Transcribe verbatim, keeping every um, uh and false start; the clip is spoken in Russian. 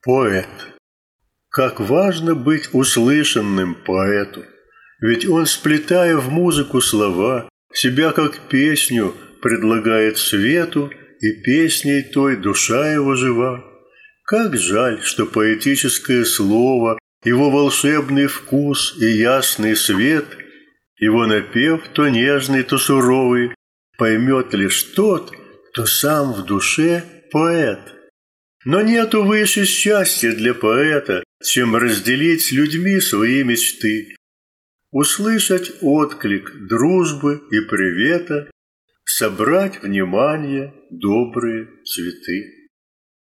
Поэт. Как важно быть услышанным поэту, ведь он, сплетая в музыку слова, себя как песню предлагает свету, и песней той душа его жива. Как жаль, что поэтическое слово, его волшебный вкус и ясный свет, его напев то нежный, то суровый, поймет лишь тот, кто сам в душе поэт. Но нету выше счастья для поэта, чем разделить с людьми свои мечты, услышать отклик дружбы и привета, собрать внимание добрые цветы.